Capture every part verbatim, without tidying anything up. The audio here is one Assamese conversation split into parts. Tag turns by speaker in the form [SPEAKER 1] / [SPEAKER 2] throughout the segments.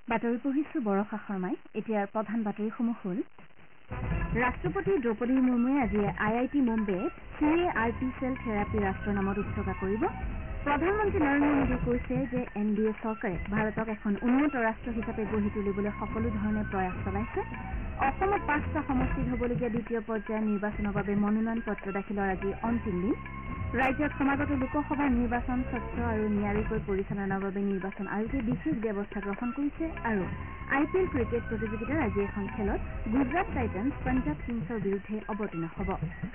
[SPEAKER 1] বাতৰি পঢ়িছো বৰষা শৰ্মাই। এতিয়াৰ প্ৰধান বাতৰিসমূহ হ'ল ৰাষ্ট্ৰপতি দ্ৰৌপদী মুৰ্মুৱে আজি আই আই টি মুম্বাইত C A R T cell therapy ৰাষ্ট্ৰৰ নামত উৎসৰ্গা কৰিব। প্ৰধানমন্ত্ৰী নৰেন্দ্ৰ মোদীয়ে কৈছে যে এন ডি এ চৰকাৰে ভাৰতক এখন উন্নত ৰাষ্ট্ৰ হিচাপে গঢ়ি তুলিবলৈ সকলো ধৰণে প্ৰয়াস চলাইছে। অসমত পাঁচটা সমষ্টিত হ'বলগীয়া দ্বিতীয় পৰ্যায়ৰ নিৰ্বাচনৰ বাবে মনোনয়ন পত্ৰ দাখিলৰ আজি অন্তিম দিন। ৰাজ্যত সমাগত লোকসভা নিৰ্বাচন স্বচ্ছ আৰু নিয়াৰিকৈ পৰিচালনাৰ বাবে নিৰ্বাচন আয়োগে বিশেষ ব্যৱস্থা গ্ৰহণ কৰিছে আৰু আই পি এল ক্ৰিকেট প্ৰতিযোগিতাৰ আজি এখন খেলত গুজৰাট টাইটান্ছ পঞ্জাৱ কিংছৰ বিৰুদ্ধে অৱতীৰ্ণ হ'ব।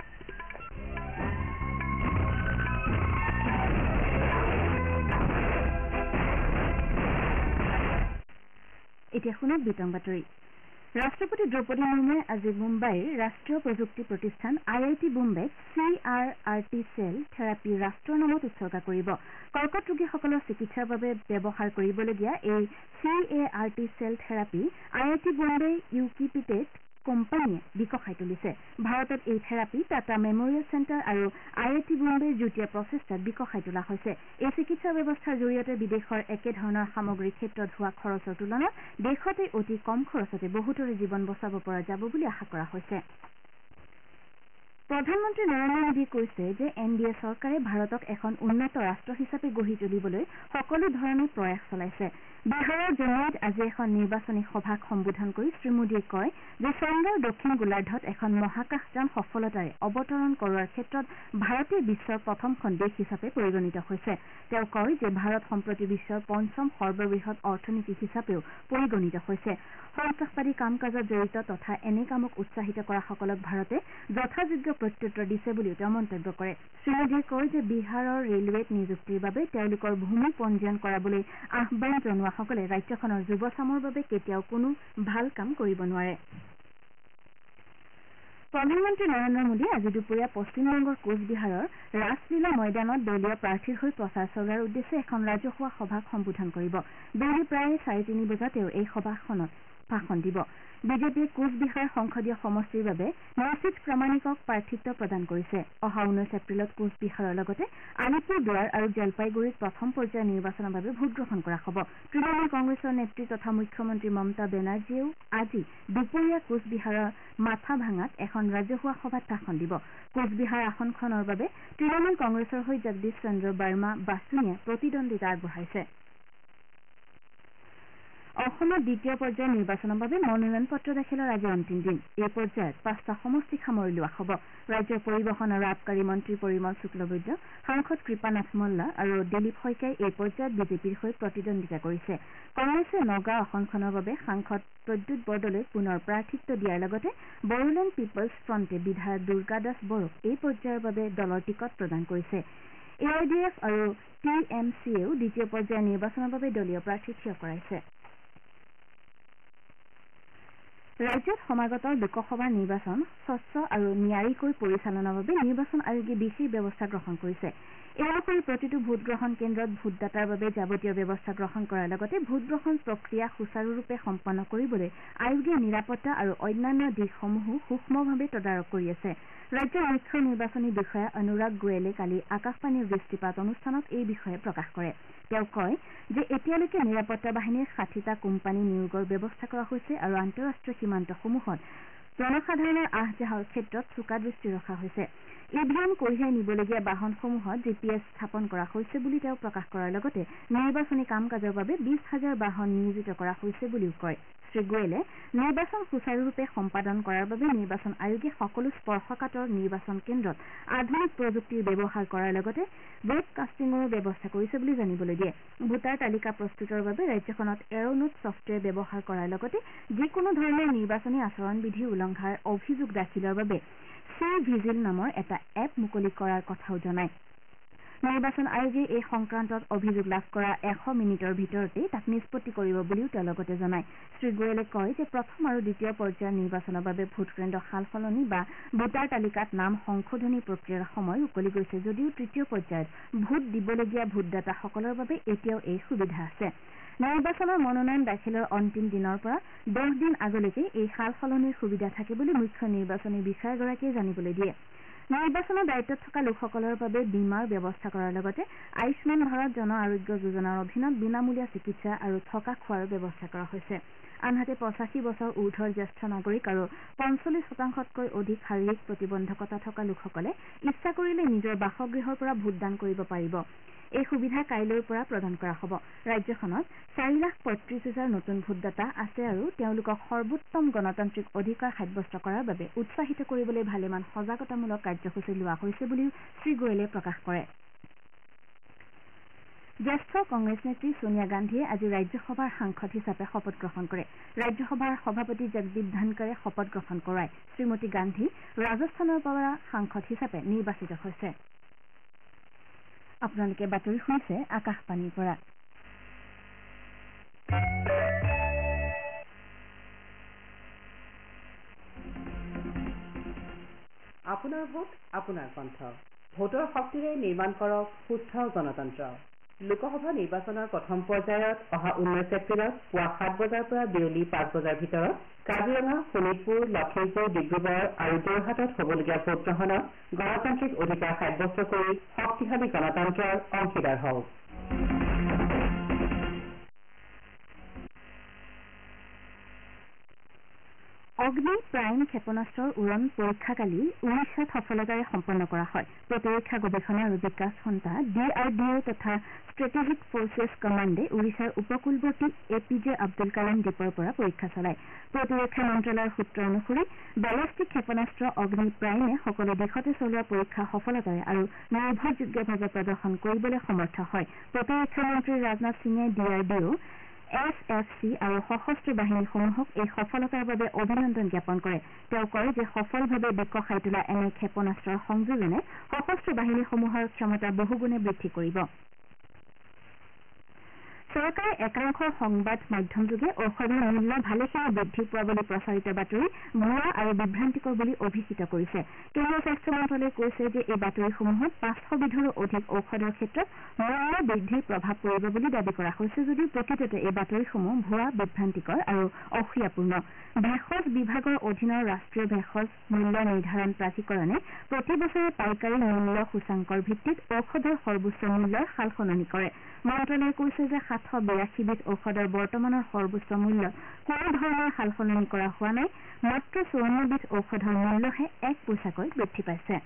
[SPEAKER 1] এতিয়া শুনক বিতং বাতৰি। ৰাষ্ট্ৰপতি দ্ৰৌপদী মুৰ্মুৱে আজি মুম্বাইৰ ৰাষ্ট্ৰীয় প্ৰযুক্তি প্ৰতিষ্ঠান আই আই টি মুম্বাইক C R R T cell therapy ৰাষ্ট্ৰৰ নামত উৎসৰ্গা কৰিব। কৰ্কট ৰোগীসকলৰ চিকিৎসাৰ বাবে ব্যৱহাৰ কৰিবলগীয়া এই C A R T cell therapy I I T Mumbai ইউকিপিটেড কোম্পানীয়ে বিকশাই তুলিছে। ভাৰতত এই থেৰাপি টাটা মেমৰিয়েল চেণ্টাৰ আৰু আই আই টি মুম্বাইৰ যুটীয়া প্ৰচেষ্টাত বিকশাই তোলা হৈছে। এই চিকিৎসা ব্যৱস্থাৰ জৰিয়তে বিদেশৰ একেধৰণৰ সামগ্ৰীৰ ক্ষেত্ৰত হোৱা খৰচৰ তুলনাত দেশতে অতি কম খৰচতে বহুতৰে জীৱন বচাব পৰা যাব বুলি আশা কৰা হৈছে। প্ৰধানমন্ত্ৰী নৰেন্দ্ৰ মোদীয়ে কৈছে যে এন ডি এ চৰকাৰে ভাৰতক এখন উন্নত ৰাষ্ট্ৰ হিচাপে গঢ়ি তুলিবলৈ সকলো ধৰণে প্ৰয়াস চলাইছে। বিহাৰৰ জমুইত আজি এখন নিৰ্বাচনী সভাক সম্বোধন কৰি শ্ৰীমোদীয়ে কয় যে চন্দ্ৰৰ দক্ষিণ গোলাৰ্ধত এখন মহাকাশযান সফলতাৰে অৱতৰণ কৰোৱাৰ ক্ষেত্ৰত ভাৰতে বিশ্বৰ প্ৰথমখন দেশ হিচাপে পৰিগণিত হৈছে। তেওঁ কয় যে ভাৰত সম্প্ৰতি বিশ্বৰ পঞ্চম সৰ্ববৃহৎ অৰ্থনীতি হিচাপেও পৰিগণিত হৈছে। সন্ত্ৰাসবাদী কাম কাজত জড়িত তথা এনে কামক উৎসাহিত কৰাসকলক ভাৰতে যথাযোগ্য প্ৰত্যুত্তৰ দিছে বুলিও তেওঁ মন্তব্য কৰে। শ্ৰীমোদীয়ে কয় যে বিহাৰৰ ৰেলৱেত নিযুক্তিৰ বাবে তেওঁলোকৰ ভূমি পঞ্জীয়ন কৰাবলৈ আহ্বান জনোৱাসকলে ৰাজ্যখনৰ যুৱচামৰ বাবে কেতিয়াও কোনো ভাল কাম কৰিব নোৱাৰে। প্ৰধানমন্ত্ৰী নৰেন্দ্ৰ মোদীয়ে আজি দুপৰীয়া পশ্চিমবংগৰ কোচবিহাৰৰ ৰাছলীলা ময়দানত দলীয় প্ৰাৰ্থীৰ হৈ প্ৰচাৰ চলোৱাৰ উদ্দেশ্যে এখন ৰাজহুৱা সভাক সম্বোধন কৰিব। বেলি প্ৰায় চাৰে তিনি বজাত তেওঁ এই সভাখনত ভাষণ দিব। বিজেপিয়ে কোচবিহাৰ সংসদীয় সমষ্টিৰ বাবে নচিত প্ৰামাণিকক প্ৰাৰ্থিত্ব প্ৰদান কৰিছে। অহা ঊনৈশ এপ্ৰিলত কোচবিহাৰৰ লগতে আলিপুৰদুৱাৰ আৰু জলপাইগুৰিত প্ৰথম পৰ্যায়ৰ নিৰ্বাচনৰ বাবে ভোটগ্ৰহণ কৰা হ'ব। তৃণমূল কংগ্ৰেছৰ নেত্ৰী তথা মুখ্যমন্ত্ৰী মমতা বেনাৰ্জীয়েও আজি দুপৰীয়া কোচবিহাৰৰ মাথাভাঙাত এখন ৰাজহুৱা সভাত ভাষণ দিব। কোচবিহাৰ আসনখনৰ বাবে তৃণমূল কংগ্ৰেছৰ হৈ জগদীশ চন্দ্ৰ বাৰ্মা বাছুনিয়ে প্ৰতিদ্বন্দ্বিতা আগবঢ়াইছে। অসমত দ্বিতীয় পৰ্যায়ৰ নিৰ্বাচনৰ বাবে মনোনয়ন পত্ৰ দাখিলৰ আজি অন্তিম দিন। এই পৰ্যায়ত পাঁচটা সমষ্টিক সামৰি লোৱা হ'ব। ৰাজ্যৰ পৰিবহণ আৰু আবকাৰী মন্ত্ৰী পৰিমল শুক্লবৈদ্য, সাংসদ কৃপানাথ মল্ল আৰু দিলীপ শইকীয়াই এই পৰ্যায়ত বিজেপিৰ হৈ প্ৰতিদ্বন্দ্বিতা কৰিছে। কংগ্ৰেছে নগাঁও আসনখনৰ বাবে সাংসদ প্ৰদ্যুৎ বৰদলৈক পুনৰ প্ৰাৰ্থিত্ব দিয়াৰ লগতে বড়োলেণ্ড পিপলছ ফ্ৰণ্টে বিধায়ক দুৰ্গা দাস বড়োক এই পৰ্যায়ৰ বাবে দলৰ টিকট প্ৰদান কৰিছে। এ আই ডি এফ আৰু টি এম চিয়েও দ্বিতীয় পৰ্যায়ৰ নিৰ্বাচনৰ বাবে দলীয় প্ৰাৰ্থী থিয় কৰাইছে। ৰাজ্যত সমাগত লোকসভা নিৰ্বাচন স্বচ্ছ আৰু নিয়াৰিকৈ পৰিচালনাৰ বাবে নিৰ্বাচন আয়োগে বিশেষ ব্যৱস্থা গ্ৰহণ কৰিছে। এই অনুসৰি প্ৰতিটো ভোটগ্ৰহণ কেন্দ্ৰত ভোটদাতাৰ বাবে যাৱতীয় ব্যৱস্থা গ্ৰহণ কৰাৰ লগতে ভোটগ্ৰহণ প্ৰক্ৰিয়া সুচাৰুৰূপে সম্পন্ন কৰিবলৈ আয়োগে নিৰাপত্তা আৰু অন্যান্য দিশসমূহো সূক্ষ্মভাৱে তদাৰক কৰি আছে। ৰাজ্যৰ মুখ্য নিৰ্বাচনী বিষয়া অনুৰাগ গোৱেলে কালি আকাশবাণীৰ দৃষ্টিপাত অনুষ্ঠানত এই বিষয়ে প্ৰকাশ কৰে। তেওঁ কয় যে এতিয়ালৈকে নিৰাপত্তা বাহিনীৰ ষাঠিটা কোম্পানী নিয়োগৰ ব্যৱস্থা কৰা হৈছে আৰু আন্তঃৰাষ্ট্ৰীয় সীমান্তসমূহত জনসাধাৰণৰ আহ যাহৰ ক্ষেত্ৰত চোকা দৃষ্টি ৰখা হৈছে। ই ভি এম কঢ়িয়াই নিবলগীয়া বাহনসমূহত জি পি এছ স্থাপন কৰা হৈছে বুলি তেওঁ প্ৰকাশ কৰাৰ লগতে নিৰ্বাচনী কাম কাজৰ বাবে বিশ হাজাৰ বাহন নিয়োজিত কৰা হৈছে বুলিও কয়। শ্ৰীগোৱেলে নিৰ্বাচন সুচাৰুৰূপে সম্পাদন কৰাৰ বাবে নিৰ্বাচন আয়োগে সকলো স্পৰ্শকাতৰ নিৰ্বাচন কেন্দ্ৰত আধুনিক প্ৰযুক্তিৰ ব্যৱহাৰ কৰাৰ লগতে ৱেব কাষ্টিঙৰো ব্যৱস্থা কৰিছে বুলি জানিবলৈ দিয়ে। ভোটাৰ তালিকা প্ৰস্তুতৰ বাবে ৰাজ্যখনত এৰ'নোট ছফ্টৱেৰ ব্যৱহাৰ কৰাৰ লগতে যিকোনো ধৰণৰ নিৰ্বাচনী আচৰণবিধি উলংঘাৰ অভিযোগ দাখিলৰ বাবে চি ভিজিল নামৰ এটা এপ মুকলি কৰাৰ কথাও জনায়। নিৰ্বাচন আয়োগে এই সংক্ৰান্তত অভিযোগ লাভ কৰা এশ মিনিটৰ ভিতৰতেই তাক নিষ্পত্তি কৰিব বুলিও তেওঁ লগতে জনায়। শ্ৰীগোৱেলে কয় যে প্ৰথম আৰু দ্বিতীয় পৰ্যায়ৰ নিৰ্বাচনৰ বাবে ভোটকেন্দ্ৰ সাল সলনি বা ভোটাৰ তালিকাত নাম সংশোধনী প্ৰক্ৰিয়াৰ সময় উকলি গৈছে যদিও তৃতীয় পৰ্যায়ত ভোট দিবলগীয়া ভোটদাতাসকলৰ বাবে এতিয়াও এই সুবিধা আছে। নিৰ্বাচনৰ মনোনয়ন দাখিলৰ অন্তিম দিনৰ পৰা দহ দিন আগলৈকে এই সাল সলনিৰ সুবিধা থাকে বুলি মুখ্য নিৰ্বাচনী বিষয়াগৰাকীয়ে জানিবলৈ দিয়ে। নিৰ্বাচনৰ দায়িত্বত থকা লোকসকলৰ বাবে বীমাৰ ব্যৱস্থা কৰাৰ লগতে আয়ুষ্মান ভাৰত জন আৰোগ্য যোজনাৰ অধীনত বিনামূলীয়া চিকিৎসা আৰু থকা খোৱাৰ ব্যৱস্থা কৰা হৈছে আনহাতে পঁচাশী বছৰ ঊৰ্ধৰ জ্যেষ্ঠ নাগৰিক আৰু পঞ্চল্লিছ শতাংশতকৈ অধিক শাৰীৰিক প্ৰতিবন্ধকতা থকা লোকসকলে ইচ্ছা কৰিলে নিজৰ বাসগৃহৰ পৰা ভোটদান কৰিব পাৰিব এই সুবিধা কাইলৈৰ পৰা প্ৰদান কৰা হ'ব ৰাজ্যখনত চাৰি লাখ পঁয়ত্ৰিশ হাজাৰ নতুন ভোটদাতা আছে আৰু তেওঁলোকক সৰ্বোত্তম গণতান্ত্ৰিক অধিকাৰ সাব্যস্ত কৰাৰ বাবে উৎসাহিত কৰিবলৈ ভালেমান সজাগতামূলক কাৰ্যসূচী লোৱা হৈছে বুলিও শ্ৰীগোৱেলে প্ৰকাশ কৰে জ্যেষ্ঠ কংগ্ৰেছ নেত্ৰী ছোনিয়া গান্ধীয়ে আজি ৰাজ্যসভাৰ সাংসদ হিচাপে শপত গ্ৰহণ কৰে ৰাজ্যসভাৰ সভাপতি জগদীপ ধনকৰে শপত গ্ৰহণ কৰায় শ্ৰীমতী গান্ধী ৰাজস্থানৰ পৰা সাংসদ হিচাপে নিৰ্বাচিত হৈছে আপোনালোকে বাতৰি শুনিছে আকাশবাণীৰ পৰা
[SPEAKER 2] আপোনাৰ ভোট আপোনাৰ কণ্ঠ ভোটৰ শক্তিৰে নিৰ্মাণ কৰক সুস্থ গণতন্ত্ৰ লোকসভা নিৰ্বাচনৰ প্ৰথম পৰ্যায়ত অহা ঊনৈছ এপ্ৰিলত পুৱা সাত বজাৰ পৰা বিয়লি পাঁচ বজাৰ ভিতৰত কাজিৰঙা শোণিতপুৰ লখিমপুৰ ডিব্ৰুগড় আৰু যোৰহাটত হ'বলগীয়া ভোটগ্ৰহণত গণতান্ত্ৰিক অধিকাৰ সাব্যস্ত কৰি শক্তিশালী গণতন্ত্ৰৰ অংশীদাৰ হওক
[SPEAKER 1] অগ্নি প্ৰাইম ক্ষেপণাস্ত্ৰৰ উৰণ পৰীক্ষা কালি উৰিষ্যাত সফলতাৰে সম্পন্ন কৰা হয় প্ৰতিৰক্ষা গৱেষণা আৰু বিকাশ সংস্থা ডি আৰ ডি অ' তথা ষ্ট্ৰেটেজিক ফৰ্চেছ কমাণ্ডে উৰিষ্যাৰ উপকূলৱৰ্তী A P J Abdul Kalam দ্বীপৰ পৰা পৰীক্ষা চলায় প্ৰতিৰক্ষা মন্ত্ৰালয়ৰ সূত্ৰ অনুসৰি বেলাষ্টিক ক্ষেপণাস্ত্ৰ অগ্নি প্ৰাইমে সকলো দিশতে চলোৱা পৰীক্ষা সফলতাৰে আৰু নিৰ্ভৰযোগ্যভাৱে প্ৰদৰ্শন কৰিবলৈ সমৰ্থ হয় প্ৰতিৰক্ষা মন্ত্ৰী ৰাজনাথ সিঙে D R D O' S F C আৰু সশস্ত্ৰ বাহিনীসমূহক এই সফলতাৰ বাবে অভিনন্দন জ্ঞাপন কৰে তেওঁ কয় যে সফলভাৱে বিকশাই তোলা এনে ক্ষেপণাস্ত্ৰৰ সংযোজনে সশস্ত্ৰ বাহিনীসমূহৰ ক্ষমতা বহুগুণে বৃদ্ধি কৰিব চৰকাৰে একাংশ সংবাদ মাধ্যমযোগে ঔষধৰ মূল্য ভালেখিনি বৃদ্ধি পোৱা বুলি প্ৰচাৰিত বাতৰি ভুৱা আৰু বিভ্ৰান্তিকৰ বুলি অভিহিত কৰিছে কেন্দ্ৰীয় স্বাস্থ্য মন্ত্ৰালয়ে কৈছে যে এই বাতৰিসমূহত পাঁচশ বিধৰো অধিক ঔষধৰ ক্ষেত্ৰত মূল্য বৃদ্ধিৰ প্ৰভাৱ পৰিব বুলি দাবী কৰা হৈছে যদিও প্ৰকৃততে এই বাতৰিসমূহ ভুৱা বিভ্ৰান্তিকৰ আৰু অসূয়াপূৰ্ণ ভেষজ বিভাগৰ অধীনৰ ৰাষ্ট্ৰীয় ভেষজ মূল্য নিৰ্ধাৰণ প্ৰাধিকৰণে প্ৰতি বছৰে পাইকাৰী মূল্য সূচাংকৰ ভিত্তিত ঔষধৰ সৰ্বোচ্চ মূল্যৰ সালসলনি কৰে মন্ত্ৰালয়ে কৈছে যে সাতশ বিৰাশী বিধ ঔষধৰ বৰ্তমানৰ সৰ্বোচ্চ মূল্য কোনো ধৰণৰ সালসলনি কৰা হোৱা নাই মাত্ৰ চৌৱন্ন বিধ ঔষধৰ মূল্যহে এক পইচাকৈ বৃদ্ধি পাইছে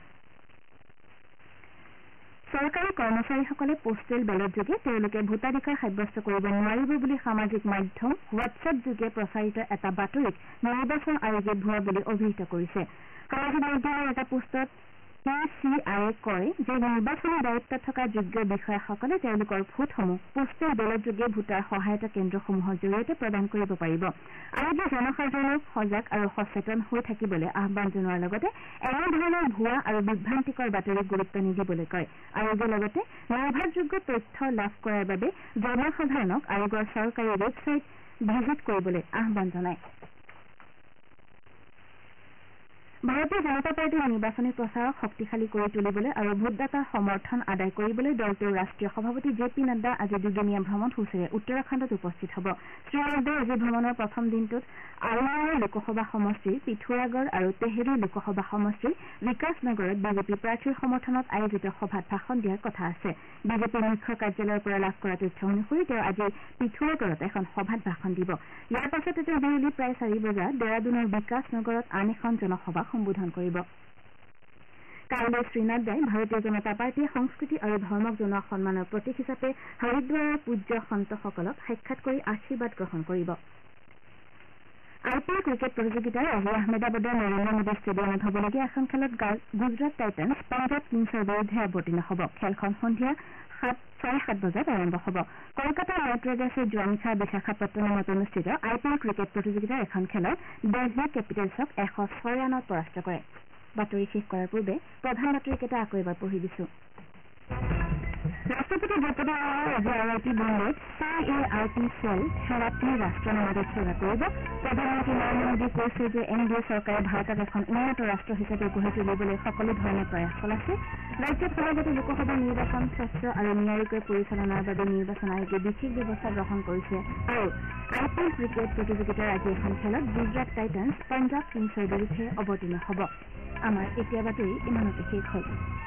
[SPEAKER 1] চৰকাৰী কৰ্মচাৰীসকলে পোষ্টেল বেলট যোগে তেওঁলোকে ভোটাধিকাৰ সাব্যস্ত কৰিব নোৱাৰিব বুলি সামাজিক মাধ্যম হোৱাটছএপ যোগে প্ৰচাৰিত এটা বাতৰিক নিৰ্বাচন আয়োগে ভুৱা বুলি অভিহিত কৰিছে সামাজিক মাধ্যমৰ এটা পোষ্টত পি চি আইয়ে কয় যে নিৰ্বাচনী দায়িত্বত থকা যোগ্য বিষয়াসকলে তেওঁলোকৰ ভোটসমূহ পোষ্টেল বেলট যোগে ভোটাৰ সহায়তা কেন্দ্ৰসমূহৰ জৰিয়তে প্ৰদান কৰিব পাৰিব আয়োগে জনসাধাৰণক সজাগ আৰু সচেতন হৈ থাকিবলৈ আহ্বান জনোৱাৰ লগতে এনেধৰণৰ ভুৱা আৰু বিভ্ৰান্তিকৰ বাতৰিক গুৰুত্ব নিদিবলৈ কয় আয়োগে লগতে নিৰ্ভৰযোগ্য তথ্য লাভ কৰাৰ বাবে জনসাধাৰণক আয়োগৰ চৰকাৰী ৱেবছাইট ভিজিট কৰিবলৈ আহ্বান জনায় ভাৰতীয় জনতা পাৰ্টীৰ নিৰ্বাচনী প্ৰচাৰক শক্তিশালী কৰি তুলিবলৈ আৰু ভোটদাতাৰ সমৰ্থন আদায় কৰিবলৈ দলটোৰ ৰাষ্ট্ৰীয় সভাপতি জে পি নাড্ডা আজি দুদিনীয়া ভ্ৰমণসূচীৰে উত্তৰাখণ্ডত উপস্থিত হ'ব শ্ৰীনাড্ডাই আজি ভ্ৰমণৰ প্ৰথম দিনটোত আলমাৰা লোকসভা সমষ্টিৰ পিথোৰাগড় আৰু তেহেৰী লোকসভা সমষ্টিৰ বিকাশ নগৰত বিজেপি প্ৰাৰ্থীৰ সমৰ্থনত আয়োজিত সভাত ভাষণ দিয়াৰ কথা আছে বিজেপিৰ মুখ্য কাৰ্যালয়ৰ পৰা লাভ কৰা তথ্য অনুসৰি তেওঁ আজি পিথোৰাগড়ত এখন সভাত ভাষণ দিব ইয়াৰ পাছতে তেওঁ বিয়লি প্ৰায় চাৰি বজাত ডেৰাডুনৰ বিকাশ নগৰত আন এখন জনসভা সম্বোধন কৰিব কাইলৈ শ্ৰীনাড্ডাই ভাৰতীয় জনতা পাৰ্টীয়ে সংস্কৃতি আৰু ধৰ্মক জনোৱা সন্মানৰ প্ৰতীক হিচাপে হৰিদ্বাৰৰ পূজ্য সন্তসকলক সাক্ষাৎ কৰি আশীৰ্বাদ গ্ৰহণ কৰিব আই পি এল ক্ৰিকেট প্ৰতিযোগিতাৰ আজি আহমেদাবাদৰ নৰেন্দ্ৰ মোদী ষ্টেডিয়ামত হ'বলগীয়া এখন খেলত গুজৰাট টাইটান্ছ পাঞ্জাৱ কিংছৰ বিৰুদ্ধে অৱতীৰ্ণ হ'ব খেলখন সন্ধিয়া চাৰে সাত বজাত আৰম্ভ হ'ব কলকাতাৰ নাইট ৰাইডাৰ্ছে যোৱা নিশা বিশাখাপট্টনমত অনুষ্ঠিত আই পি এল ক্ৰিকেট প্ৰতিযোগিতাৰ এখন খেলত দিল্লী কেপিটেলছক এশ ছয় ৰাণত পৰাস্ত কৰে বাতৰি শেষ কৰাৰ পূৰ্বে প্ৰধান বাতৰিকেইটা আকৌ এবাৰ পঢ়ি দিছো ৰাষ্ট্ৰপতি দ্ৰৌপদী মুৰ্মুৱে আজি আই আই টি বম্বেত C A R T cell সেৱাত্মী ৰাষ্ট্ৰ নামেৰে উৎসৰ্গা কৰিব প্ৰধানমন্ত্ৰী নৰেন্দ্ৰ মোদীয়ে কৈছে যে এন ডি এ চৰকাৰে ভাৰতক এখন উন্নত ৰাষ্ট্ৰ হিচাপে গঢ়ি তুলিবলৈ সকলো ধৰণৰ প্ৰয়াস চলাইছে ৰাজ্যত সমাগত লোকসভা নিৰ্বাচন স্বচ্ছ আৰু নিয়াৰিকৈ পৰিচালনাৰ বাবে নিৰ্বাচন আয়োগে বিশেষ ব্যৱস্থা গ্ৰহণ কৰিছে আৰু আই পি এল ক্ৰিকেট প্ৰতিযোগিতাৰ আজি এখন খেলত গুজৰাট টাইটান্ছ পাঞ্জাৱ কিংছৰ বিৰুদ্ধে অৱতীৰ্ণ হ'ব আমাৰ এতিয়া বাতৰি ইমানতে শেষ হ'ল।